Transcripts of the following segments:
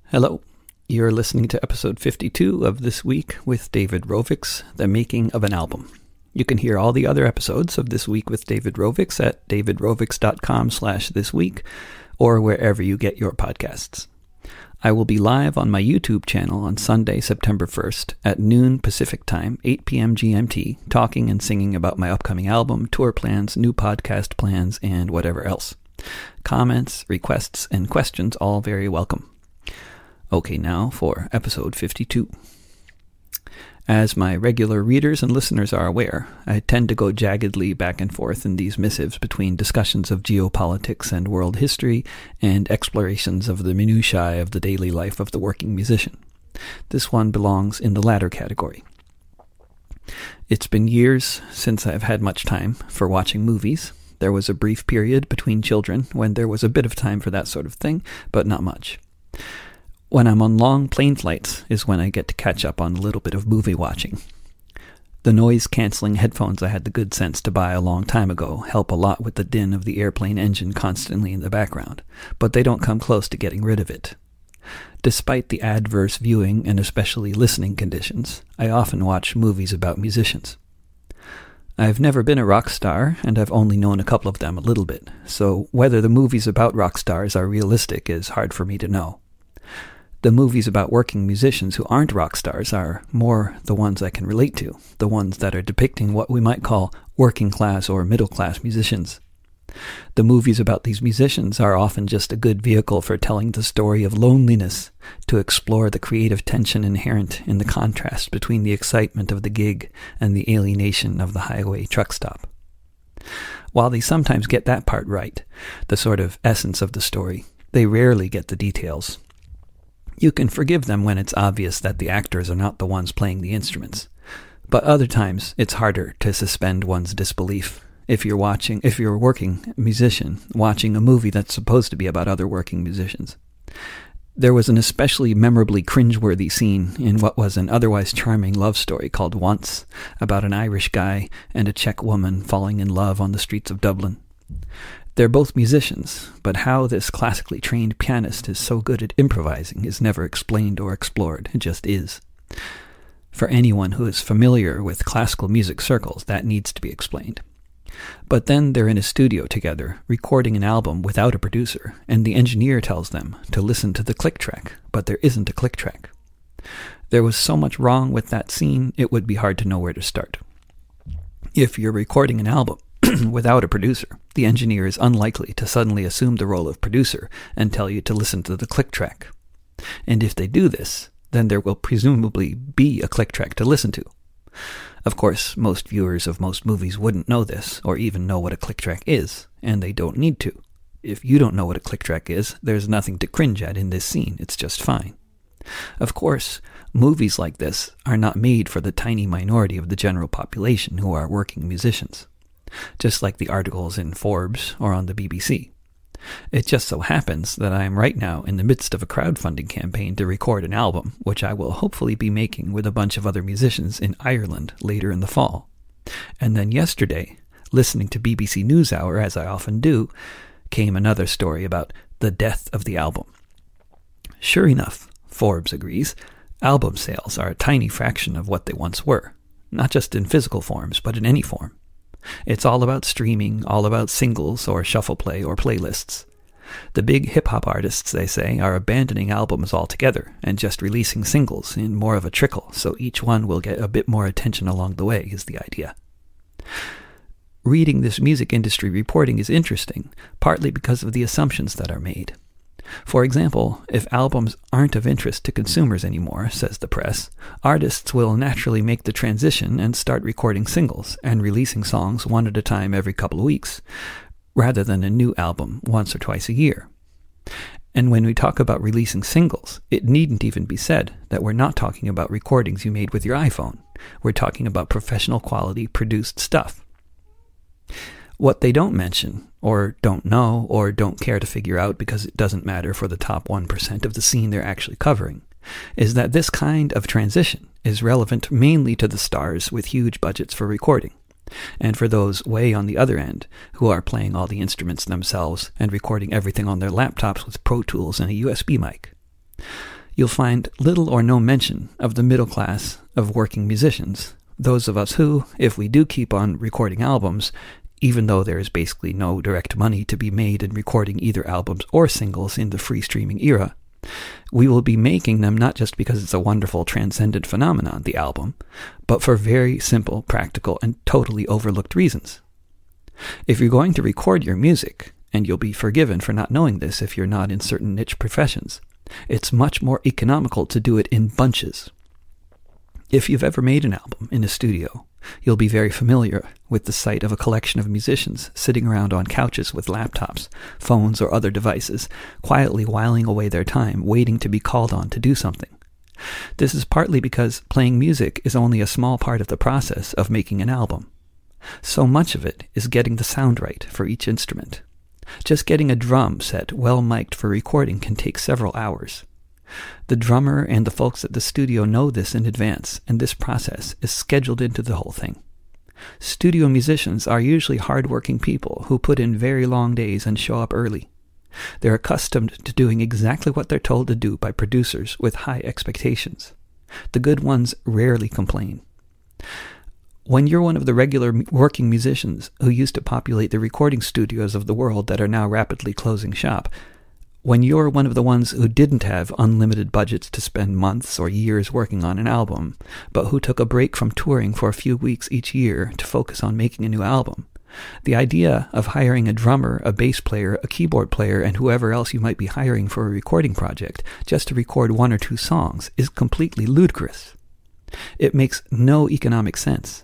Hello, you're listening to episode 52 of This Week with David Rovics, The Making of an Album. You can hear all the other episodes of This Week with David Rovics at davidrovics.com/thisweek or wherever you get your podcasts. I will be live on my YouTube channel on Sunday, September 1st at noon Pacific Time, 8 p.m. GMT, talking and singing about my upcoming album, tour plans, new podcast plans, and whatever else. Comments, requests, and questions all very welcome. Okay, now for episode 52. As my regular readers and listeners are aware, I tend to go jaggedly back and forth in these missives between discussions of geopolitics and world history and explorations of the minutiae of the daily life of the working musician. This one belongs in the latter category. It's been years since I've had much time for watching movies. There was a brief period between children when there was a bit of time for that sort of thing, but not much. When I'm on long plane flights is when I get to catch up on a little bit of movie watching. The noise-canceling headphones I had the good sense to buy a long time ago help a lot with the din of the airplane engine constantly in the background, but they don't come close to getting rid of it. Despite the adverse viewing and especially listening conditions, I often watch movies about musicians. I've never been a rock star, and I've only known a couple of them a little bit, so whether the movies about rock stars are realistic is hard for me to know. The movies about working musicians who aren't rock stars are more the ones I can relate to, the ones that are depicting what we might call working class or middle class musicians. The movies about these musicians are often just a good vehicle for telling the story of loneliness, to explore the creative tension inherent in the contrast between the excitement of the gig and the alienation of the highway truck stop. While they sometimes get that part right, the sort of essence of the story, they rarely get the details. You can forgive them when it's obvious that the actors are not the ones playing the instruments. But other times, it's harder to suspend one's disbelief if you're a working musician watching a movie that's supposed to be about other working musicians. There was an especially memorably cringeworthy scene in what was an otherwise charming love story called Once, about an Irish guy and a Czech woman falling in love on the streets of Dublin. They're both musicians, but how this classically trained pianist is so good at improvising is never explained or explored. It just is. For anyone who is familiar with classical music circles, that needs to be explained. But then they're in a studio together, recording an album without a producer, and the engineer tells them to listen to the click track, but there isn't a click track. There was so much wrong with that scene, it would be hard to know where to start. If you're recording an album without a producer, the engineer is unlikely to suddenly assume the role of producer and tell you to listen to the click track. And if they do this, then there will presumably be a click track to listen to. Of course, most viewers of most movies wouldn't know this, or even know what a click track is, and they don't need to. If you don't know what a click track is, there's nothing to cringe at in this scene, it's just fine. Of course, movies like this are not made for the tiny minority of the general population who are working musicians. Just like the articles in Forbes or on the BBC. It just so happens that I am right now in the midst of a crowdfunding campaign to record an album, which I will hopefully be making with a bunch of other musicians in Ireland later in the fall. And then yesterday, listening to BBC NewsHour, as I often do, came another story about the death of the album. Sure enough, Forbes agrees, album sales are a tiny fraction of what they once were, not just in physical forms, but in any form. It's all about streaming, all about singles or shuffle play or playlists. The big hip-hop artists, they say, are abandoning albums altogether and just releasing singles in more of a trickle, so each one will get a bit more attention along the way, is the idea. Reading this music industry reporting is interesting, partly because of the assumptions that are made. For example, if albums aren't of interest to consumers anymore, says the press, artists will naturally make the transition and start recording singles and releasing songs one at a time every couple of weeks, rather than a new album once or twice a year. And when we talk about releasing singles, it needn't even be said that we're not talking about recordings you made with your iPhone. We're talking about professional quality produced stuff. What they don't mention, or don't know, or don't care to figure out because it doesn't matter for the top 1% of the scene they're actually covering, is that this kind of transition is relevant mainly to the stars with huge budgets for recording, and for those way on the other end who are playing all the instruments themselves and recording everything on their laptops with Pro Tools and a USB mic. you'll find little or no mention of the middle class of working musicians, those of us who, if we do keep on recording albums, even though there is basically no direct money to be made in recording either albums or singles in the free streaming era, we will be making them not just because it's a wonderful transcendent phenomenon, the album, but for very simple, practical, and totally overlooked reasons. If you're going to record your music, and you'll be forgiven for not knowing this if you're not in certain niche professions, it's much more economical to do it in bunches. If you've ever made an album in a studio, you'll be very familiar with the sight of a collection of musicians sitting around on couches with laptops, phones, or other devices, quietly whiling away their time, waiting to be called on to do something. This is partly because playing music is only a small part of the process of making an album. So much of it is getting the sound right for each instrument. Just getting a drum set well mic'd for recording can take several hours. The drummer and the folks at the studio know this in advance, and this process is scheduled into the whole thing. Studio musicians are usually hard-working people who put in very long days and show up early. They're accustomed to doing exactly what they're told to do by producers with high expectations. The good ones rarely complain. When you're one of the regular working musicians who used to populate the recording studios of the world that are now rapidly closing shop, when you're one of the ones who didn't have unlimited budgets to spend months or years working on an album, but who took a break from touring for a few weeks each year to focus on making a new album, the idea of hiring a drummer, a bass player, a keyboard player, and whoever else you might be hiring for a recording project just to record one or two songs is completely ludicrous. It makes no economic sense.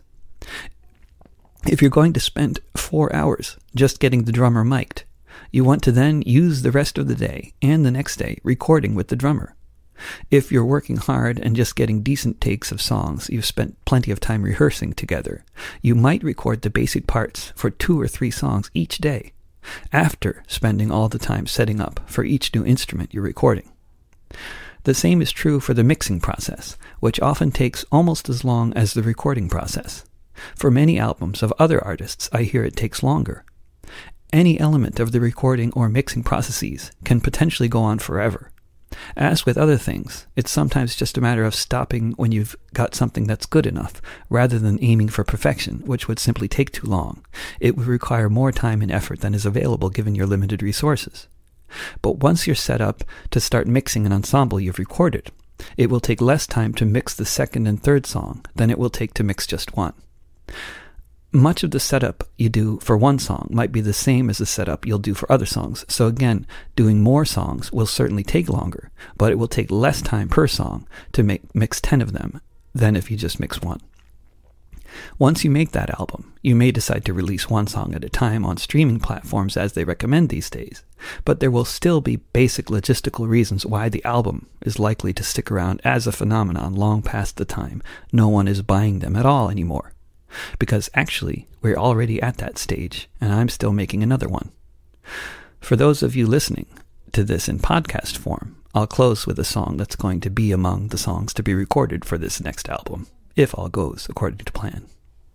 If you're going to spend 4 hours just getting the drummer mic'd, you want to then use the rest of the day and the next day recording with the drummer. If you're working hard and just getting decent takes of songs you've spent plenty of time rehearsing together, you might record the basic parts for 2 or 3 songs each day, after spending all the time setting up for each new instrument you're recording. The same is true for the mixing process, which often takes almost as long as the recording process. For many albums of other artists, I hear it takes longer. Any element of the recording or mixing processes can potentially go on forever. As with other things, it's sometimes just a matter of stopping when you've got something that's good enough, rather than aiming for perfection, which would simply take too long. It would require more time and effort than is available given your limited resources. But once you're set up to start mixing an ensemble you've recorded, it will take less time to mix the second and third song than it will take to mix just one. Much of the setup you do for one song might be the same as the setup you'll do for other songs. So again, doing more songs will certainly take longer, but it will take less time per song to mix 10 of them than if you just mix one. Once you make that album, you may decide to release one song at a time on streaming platforms as they recommend these days, but there will still be basic logistical reasons why the album is likely to stick around as a phenomenon long past the time no one is buying them at all anymore. Because actually, we're already at that stage, and I'm still making another one. For those of you listening to this in podcast form, I'll close with a song that's going to be among the songs to be recorded for this next album, if all goes according to plan.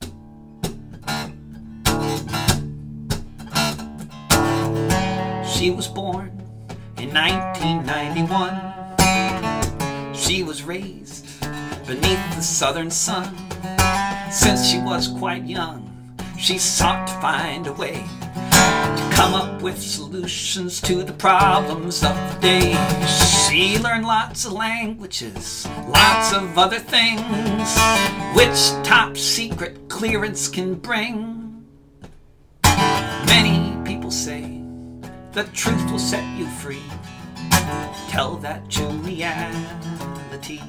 She was born in 1991. She was raised beneath the southern sun. Since she was quite young, she sought to find a way to come up with solutions to the problems of the day. She learned lots of languages, lots of other things, which top secret clearance can bring. Many people say the truth will set you free. Tell that to reality.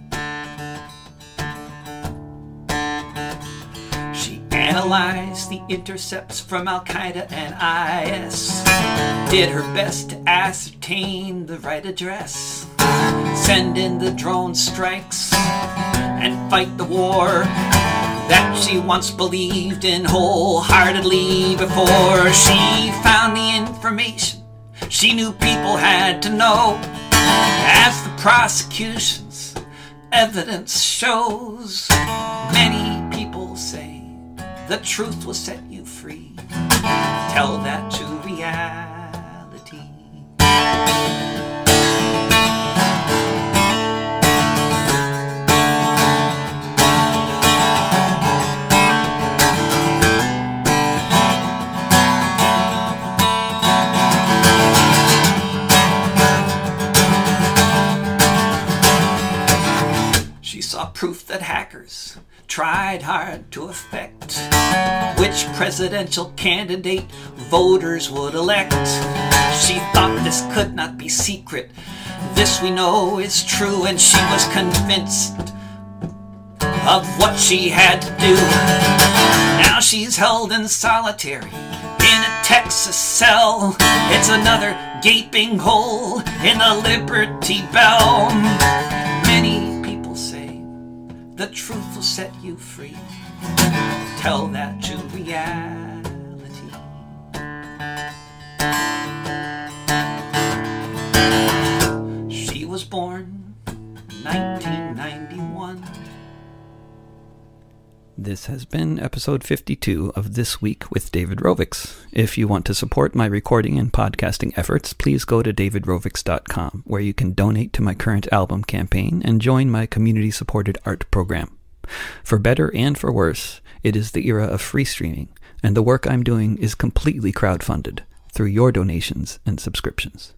Analyzed the intercepts from Al-Qaeda and IS, did her best to ascertain the right address, send in the drone strikes, and fight the war that she once believed in wholeheartedly before she found the information she knew people had to know. As the prosecution's evidence shows, many people say the truth will set you free. Tell that to reality. proof that hackers tried hard to affect which presidential candidate voters would elect. She thought this could not be secret. This we know is true, and she was convinced of what she had to do. Now she's held in solitary in a Texas cell. It's another gaping hole in the Liberty Bell. Many people say the truth will set you free. Tell that to reality. She was born 1991. This has been episode 52 of This Week with David Rovics. If you want to support my recording and podcasting efforts, please go to davidrovics.com, where you can donate to my current album campaign and join my community-supported art program. For better and for worse, it is the era of free streaming, and the work I'm doing is completely crowdfunded through your donations and subscriptions.